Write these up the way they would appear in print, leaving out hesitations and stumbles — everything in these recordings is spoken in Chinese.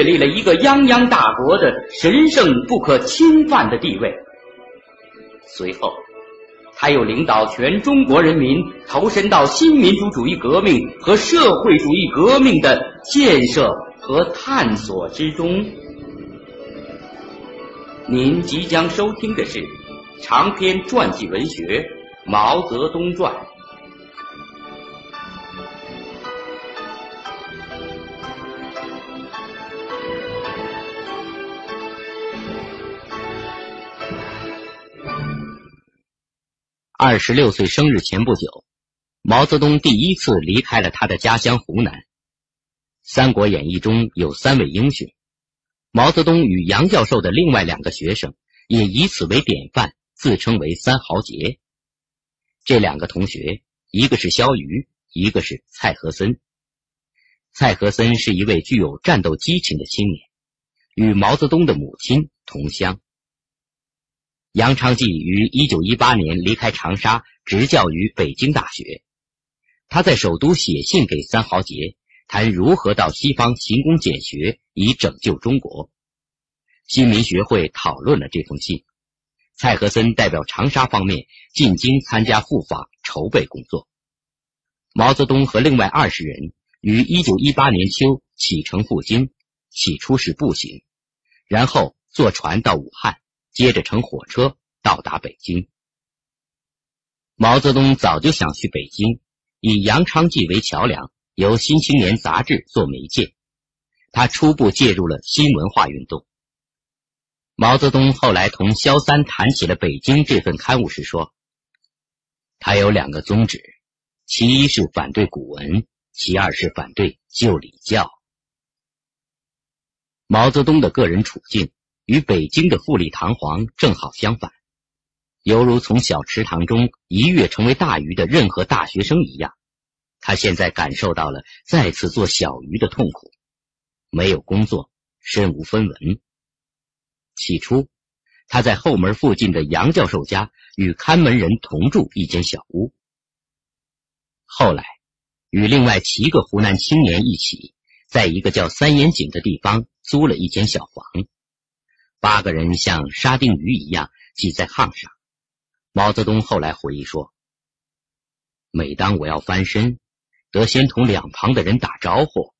立了一个泱泱大国的神圣不可侵犯的地位。随后，他又领导全中国人民投身到新民主主义革命和社会主义革命的建设和探索之中。您即将收听的是长篇传记文学《毛泽东传》。26岁生日前不久，毛泽东第一次离开了他的家乡湖南。《三国演义》中有3位英雄，毛泽东与杨教授的另外2个学生也以此为典范，自称为三豪杰。这2个同学，一个是萧瑜，一个是蔡和森。蔡和森是一位具有战斗激情的青年，与毛泽东的母亲同乡。杨昌济于1918年离开长沙，执教于北京大学。他在首都写信给三豪杰，谈如何到西方勤工俭学，以拯救中国。新民学会讨论了这封信。蔡和森代表长沙方面进京参加赴访筹备工作。毛泽东和另外20人于1918年秋启程赴京，起初是步行，然后坐船到武汉，接着乘火车到达北京。毛泽东早就想去北京，以杨昌济为桥梁，由《新青年》杂志做媒介，他初步介入了新文化运动。毛泽东后来同萧三谈起了北京这份刊物时说，他有2个宗旨，其一是反对古文，其二是反对旧礼教。毛泽东的个人处境与北京的富丽堂皇正好相反，犹如从小池塘中一跃成为大鱼的任何大学生一样，他现在感受到了再次做小鱼的痛苦，没有工作，身无分文。起初，他在后门附近的杨教授家与看门人同住一间小屋。后来，与另外7个湖南青年一起，在一个叫三眼井的地方租了一间小房。8个人像沙丁鱼一样挤在炕上。毛泽东后来回忆说，每当我要翻身，得先同两旁的人打招呼。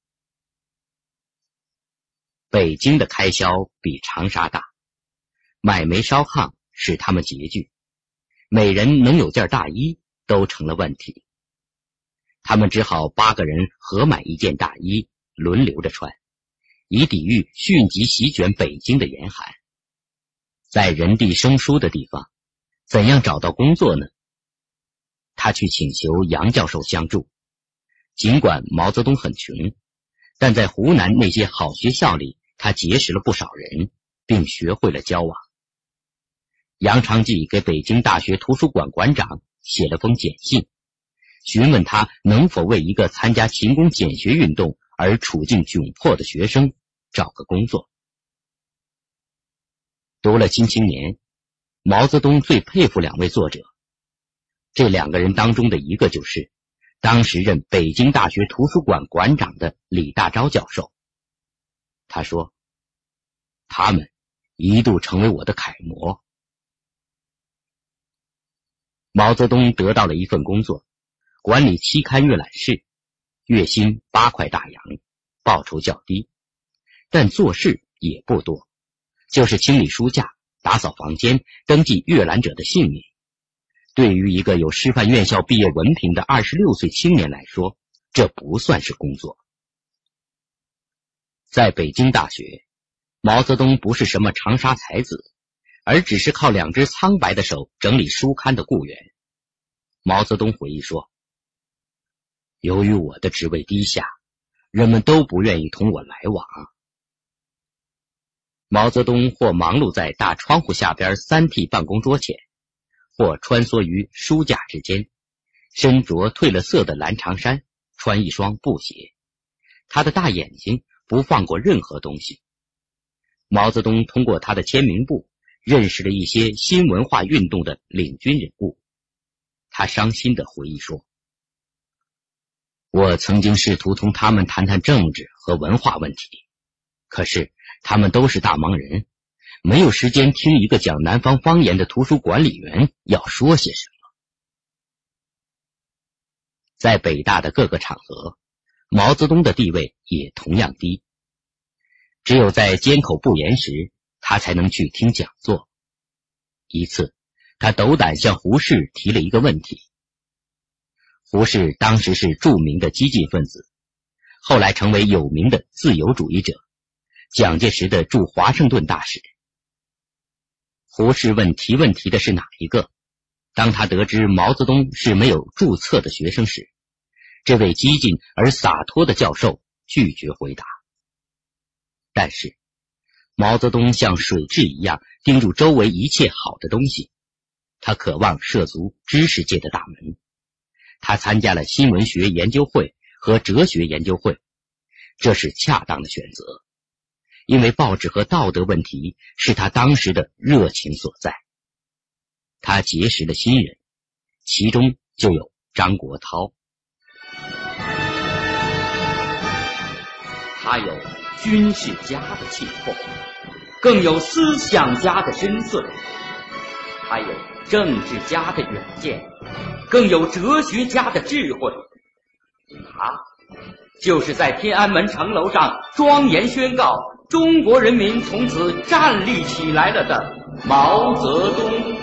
北京的开销比长沙大，买煤烧炕使他们拮据，每人能有件大衣都成了问题。他们只好8个人合买一件大衣，轮流着穿，以抵御迅即席卷北京的严寒。在人地生疏的地方，怎样找到工作呢？他去请求杨教授相助。尽管毛泽东很穷，但在湖南那些好学校里，他结识了不少人，并学会了交往。杨昌济给北京大学图书馆馆长写了封简信，询问他能否为一个参加勤工俭学运动而处境窘迫的学生找个工作。读了《新青年》，毛泽东最佩服2位作者，这2个人当中的一个就是当时任北京大学图书馆馆长的李大钊教授。他说，他们一度成为我的楷模。毛泽东得到了一份工作，管理期刊阅览室，月薪8块大洋，报酬较低，但做事也不多，就是清理书架、打扫房间、登记阅览者的姓名。对于一个有师范院校毕业文凭的26岁青年来说，这不算是工作。在北京大学，毛泽东不是什么长沙才子，而只是靠2只苍白的手整理书刊的雇员。毛泽东回忆说，由于我的职位低下，人们都不愿意同我来往。毛泽东或忙碌在大窗户下边3屉办公桌前，或穿梭于书架之间，身着褪了色的蓝长衫，穿一双布鞋。他的大眼睛不放过任何东西。毛泽东通过他的签名簿认识了一些新文化运动的领军人物。他伤心地回忆说，我曾经试图同他们谈谈政治和文化问题， 可是他们都是大忙人，没有时间听一个讲南方方言的图书管理员要说些什么。在北大的各个场合，毛泽东的地位也同样低，只有在缄口不言时，他才能去听讲座。一次，他斗胆向胡适提了一个问题。胡适当时是著名的激进分子，后来成为有名的自由主义者，蒋介石的驻华盛顿大使。胡适问提问题的是哪一个？当他得知毛泽东是没有注册的学生时，这位激进而洒脱的教授拒绝回答。但是毛泽东像水蛭一样盯住周围一切好的东西，他渴望涉足知识界的大门。他参加了新闻学研究会和哲学研究会，这是恰当的选择，因为报纸和道德问题是他当时的热情所在。他结识了新人，其中就有张国焘。他有军事家的气魄，更有思想家的深邃；他有政治家的远见，更有哲学家的智慧。他就是在天安门城楼上庄严宣告中国人民从此站立起来了的毛泽东。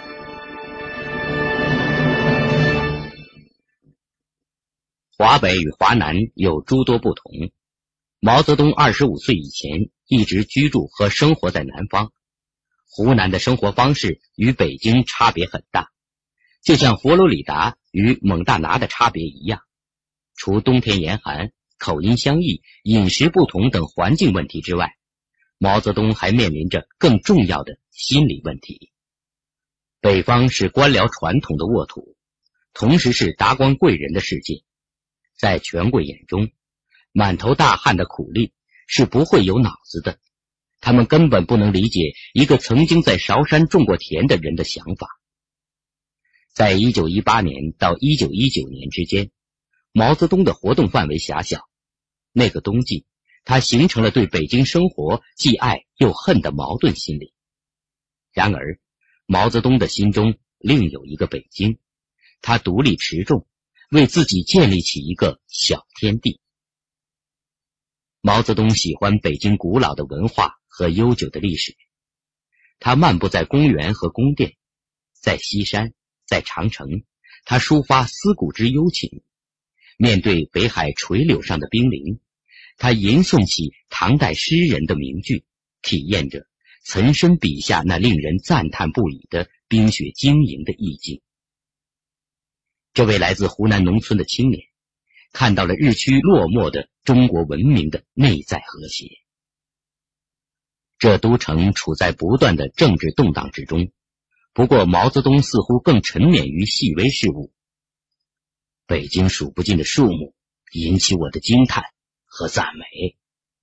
华北与华南有诸多不同。毛泽东25岁以前一直居住和生活在南方，湖南的生活方式与北京差别很大，就像佛罗里达与蒙大拿的差别一样。除冬天严寒、口音相异、饮食不同等环境问题之外，毛泽东还面临着更重要的心理问题。北方是官僚传统的沃土，同时是达官贵人的世界，在权贵眼中，满头大汗的苦力是不会有脑子的，他们根本不能理解一个曾经在韶山种过田的人的想法。在1918年到1919年之间，毛泽东的活动范围狭小，那个冬季他形成了对北京生活既爱又恨的矛盾心理。然而毛泽东的心中另有一个北京，他独立持重，为自己建立起一个小天地。毛泽东喜欢北京古老的文化和悠久的历史，他漫步在公园和宫殿，在西山，在长城，他抒发思古之幽情。面对北海垂柳上的冰凌，他吟诵起唐代诗人的名句，体验着岑参笔下那令人赞叹不已的冰雪晶莹的意境。这位来自湖南农村的青年看到了日趋落寞的中国文明的内在和谐。这都城处在不断的政治动荡之中，不过毛泽东似乎更沉湎于细微事物。北京数不尽的树木引起我的惊叹和赞美。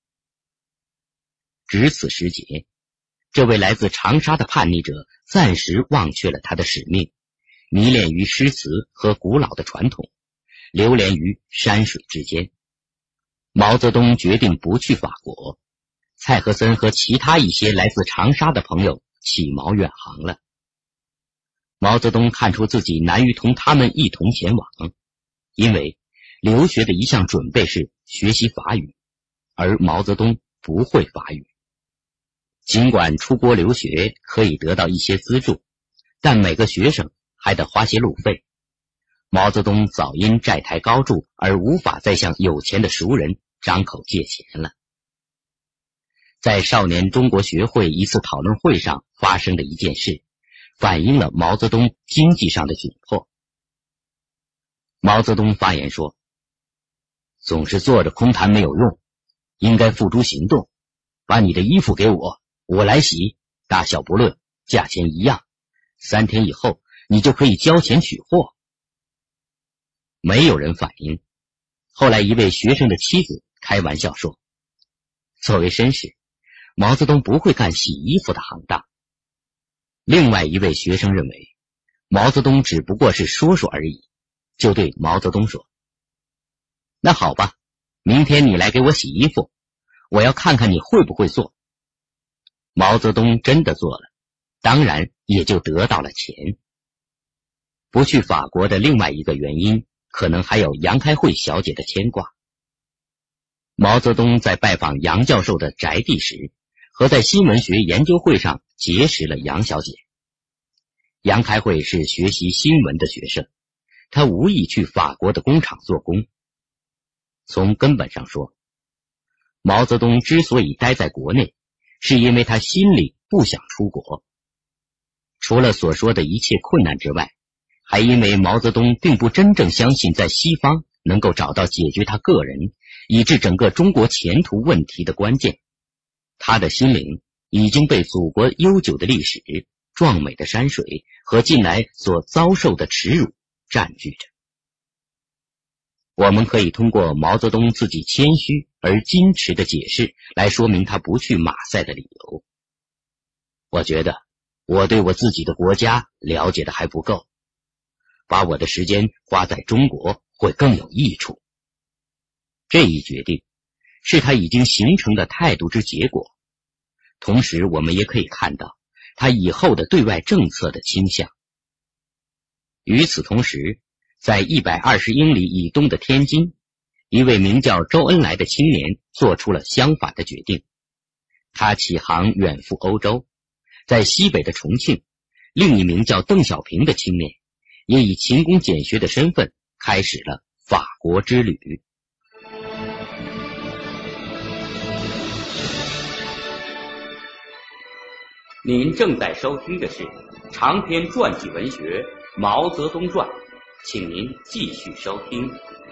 值此时节，这位来自长沙的叛逆者暂时忘却了他的使命，迷恋于诗词和古老的传统，流连于山水之间。毛泽东决定不去法国，蔡和森和其他一些来自长沙的朋友起锚远航了。毛泽东看出自己难于同他们一同前往，因为留学的一项准备是学习法语，而毛泽东不会法语。尽管出国留学可以得到一些资助，但每个学生还得花些路费。毛泽东早因债台高筑而无法再向有钱的熟人张口借钱了。在少年中国学会一次讨论会上发生的一件事，反映了毛泽东经济上的窘迫。毛泽东发言说，总是坐着空谈没有用，应该付诸行动，把你的衣服给我，我来洗，大小不论，价钱一样，3天以后你就可以交钱取货。没有人反应。后来一位学生的妻子开玩笑说，作为绅士，毛泽东不会干洗衣服的行当。另外一位学生认为，毛泽东只不过是说说而已，就对毛泽东说，那好吧，明天你来给我洗衣服， 我要看看你会不会做。毛泽东真的做了，当然也就得到了钱。不去法国的另外一个原因，可能还有杨开慧小姐的牵挂。毛泽东在拜访杨教授的宅地时，和在新闻学研究会上结识了杨小姐。杨开慧是学习新闻的学生，他无意去法国的工厂做工。从根本上说，毛泽东之所以待在国内，是因为他心里不想出国。除了所说的一切困难之外，还因为毛泽东并不真正相信在西方能够找到解决他个人以至整个中国前途问题的关键。他的心灵已经被祖国悠久的历史、壮美的山水和近来所遭受的耻辱占据着。我们可以通过毛泽东自己谦虚而矜持的解释来说明他不去马赛的理由。我觉得我对我自己的国家了解的还不够，把我的时间花在中国会更有益处。这一决定是他已经形成的态度之结果，同时我们也可以看到他以后的对外政策的倾向。与此同时，在120英里以东的天津，一位名叫周恩来的青年做出了相反的决定。他起航远赴欧洲，在西北的重庆，另一名叫邓小平的青年也以勤工俭学的身份开始了法国之旅。您正在收听的是长篇传记文学《毛泽东传》，请您继续收听。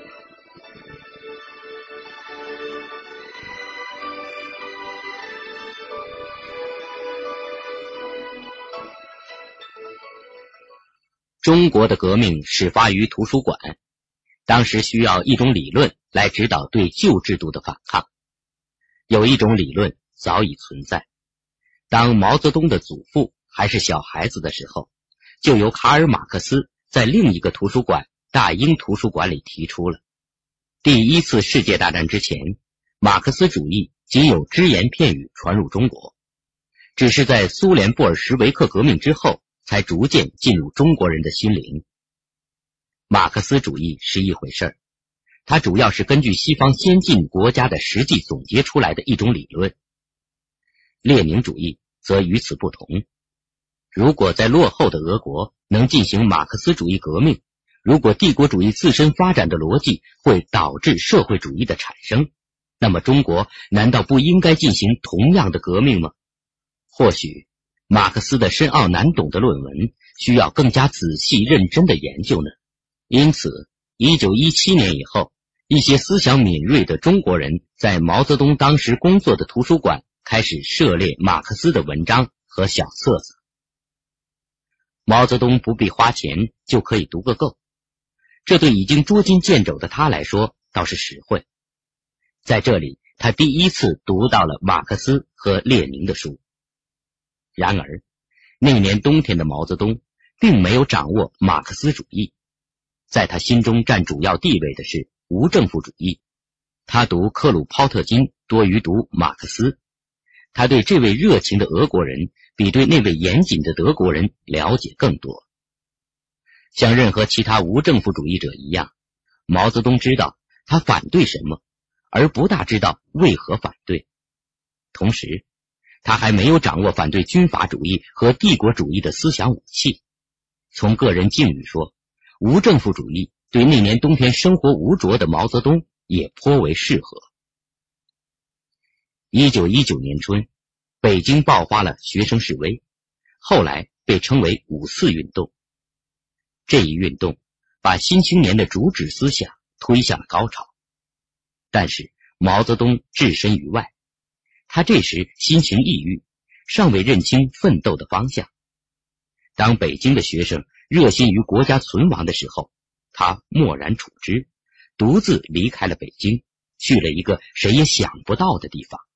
中国的革命始发于图书馆，当时需要一种理论来指导对旧制度的反抗。有一种理论早已存在，当毛泽东的祖父还是小孩子的时候，就由卡尔马克思在另一个图书馆大英图书馆里提出了。第一次世界大战之前，马克思主义仅有只言片语传入中国，只是在苏联布尔什维克革命之后才逐渐进入中国人的心灵。马克思主义是一回事儿，它主要是根据西方先进国家的实际总结出来的一种理论。列宁主义则与此不同。如果在落后的俄国能进行马克思主义革命，如果帝国主义自身发展的逻辑会导致社会主义的产生，那么中国难道不应该进行同样的革命吗？或许马克思的深奥难懂的论文需要更加仔细认真的研究呢。因此1917年以后，一些思想敏锐的中国人在毛泽东当时工作的图书馆开始涉猎马克思的文章和小册子。毛泽东不必花钱就可以读个够，这对已经捉襟见肘的他来说倒是实惠。在这里他第一次读到了马克思和列宁的书。然而那年冬天的毛泽东并没有掌握马克思主义，在他心中占主要地位的是无政府主义。他读克鲁泡特金多于读马克思，他对这位热情的俄国人比对那位严谨的德国人了解更多。像任何其他无政府主义者一样，毛泽东知道他反对什么，而不大知道为何反对。同时他还没有掌握反对军阀主义和帝国主义的思想武器。从个人境遇说，无政府主义对那年冬天生活无着的毛泽东也颇为适合。1919年春，北京爆发了学生示威，后来被称为五四运动。这一运动把新青年的主旨思想推向了高潮。但是毛泽东置身于外，他这时心情抑郁，尚未认清奋斗的方向。当北京的学生热心于国家存亡的时候，他漠然处之，独自离开了北京，去了一个谁也想不到的地方。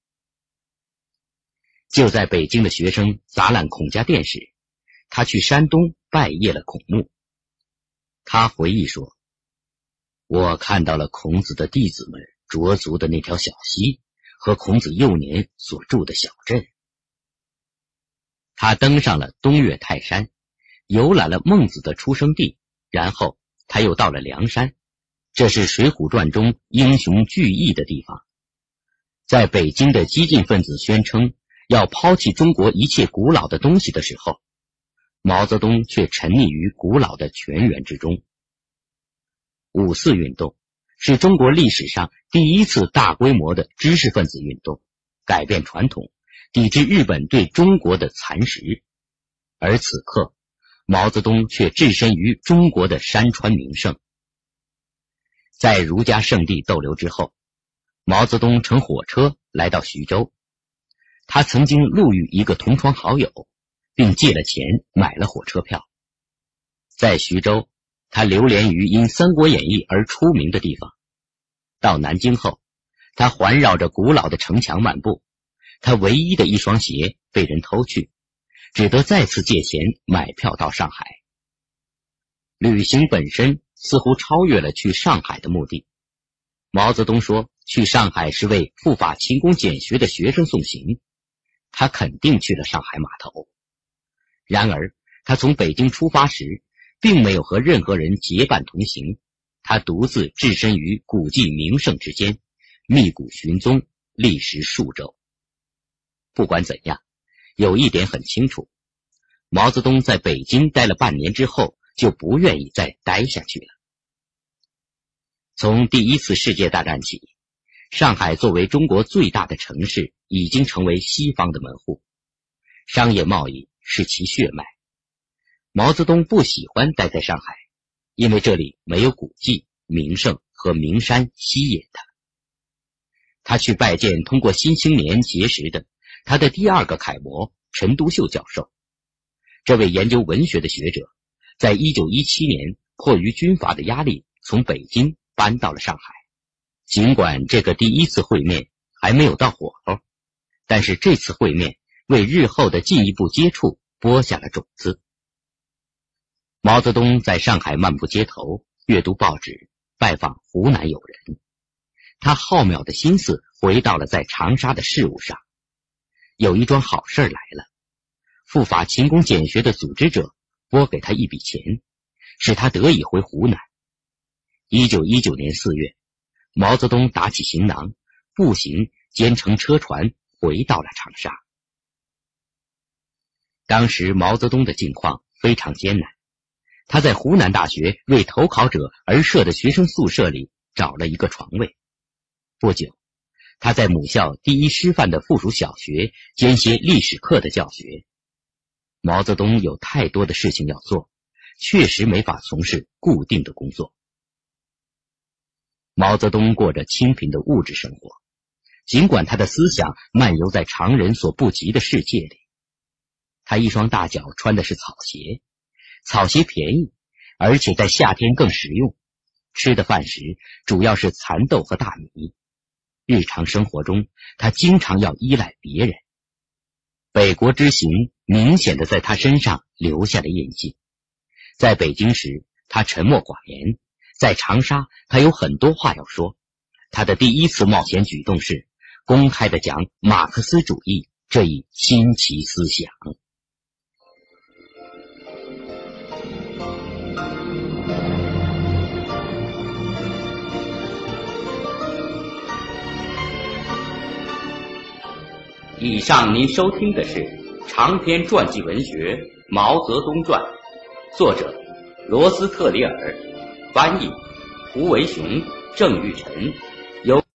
就在北京的学生砸烂孔家店时，他去山东拜谒了孔墓。他回忆说，我看到了孔子的弟子们濯足的那条小溪和孔子幼年所住的小镇。他登上了东岳泰山，游览了孟子的出生地，然后他又到了梁山，这是《水浒传》中英雄聚义的地方。在北京的激进分子宣称要抛弃中国一切古老的东西的时候，毛泽东却沉溺于古老的泉源之中。五四运动是中国历史上第一次大规模的知识分子运动，改变传统，抵制日本对中国的蚕食。而此刻，毛泽东却置身于中国的山川名胜。在儒家圣地逗留之后，毛泽东乘火车来到徐州。他曾经路遇一个同窗好友，并借了钱买了火车票。在徐州，他流连于因《三国演义》而出名的地方。到南京后，他环绕着古老的城墙漫步，他唯一的一双鞋被人偷去，只得再次借钱买票到上海。旅行本身似乎超越了去上海的目的。毛泽东说，去上海是为赴法勤工俭学的学生送行，他肯定去了上海码头。然而，他从北京出发时，并没有和任何人结伴同行，他独自置身于古迹名胜之间，觅古寻踪，历时数周。不管怎样，有一点很清楚，毛泽东在北京待了半年之后，就不愿意再待下去了。从第一次世界大战起，上海作为中国最大的城市，已经成为西方的门户，商业贸易是其血脉。毛泽东不喜欢待在上海，因为这里没有古迹、名胜和名山吸引他。他去拜见通过《新青年》结识的他的第二个楷模陈独秀教授。这位研究文学的学者，在1917年迫于军阀的压力，从北京搬到了上海。尽管这个第一次会面还没有到火候，但是这次会面为日后的进一步接触播下了种子。毛泽东在上海漫步街头，阅读报纸，拜访湖南友人。他浩渺的心思回到了在长沙的事务上。有一桩好事来了，赴法勤工俭学的组织者拨给他一笔钱，使他得以回湖南。1919年4月，毛泽东打起行囊，步行兼乘车船回到了长沙。当时毛泽东的境况非常艰难，他在湖南大学为投考者而设的学生宿舍里找了一个床位。不久，他在母校第一师范的附属小学兼些历史课的教学。毛泽东有太多的事情要做，确实没法从事固定的工作。毛泽东过着清贫的物质生活，尽管他的思想漫游在常人所不及的世界里。他一双大脚穿的是草鞋，草鞋便宜，而且在夏天更实用。吃的饭时主要是蚕豆和大米。日常生活中，他经常要依赖别人。北国之行明显的在他身上留下了印记。在北京时，他沉默寡言；在长沙，他有很多话要说。他的第一次冒险举动是公开的讲马克思主义这一新奇思想。以上您收听的是长篇传记文学《毛泽东传》，作者罗斯特里尔，翻译胡维雄、郑玉晨。